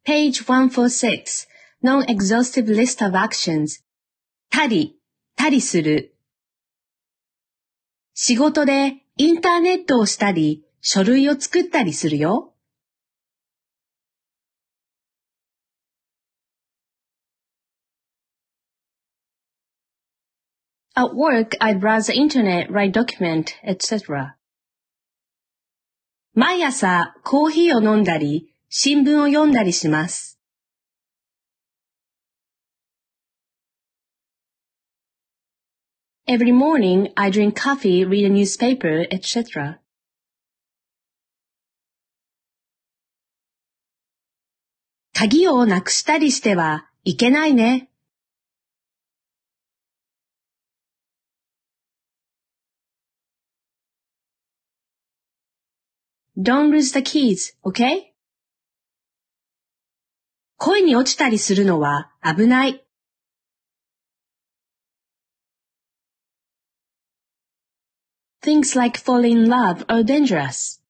Page 146, non-exhaustive list of actions.たりする。仕事でインターネットをしたり、書類を作ったりするよ。At work, I browse the internet, write document, etc. 毎朝コーヒーを飲んだり、新聞を読んだりします。Every morning, I drink coffee, read a newspaper, etc. 鍵をなくしたりしてはいけないね。Don't lose the keys, okay? 恋に落ちたりするのは危ない。Things like falling in love are dangerous.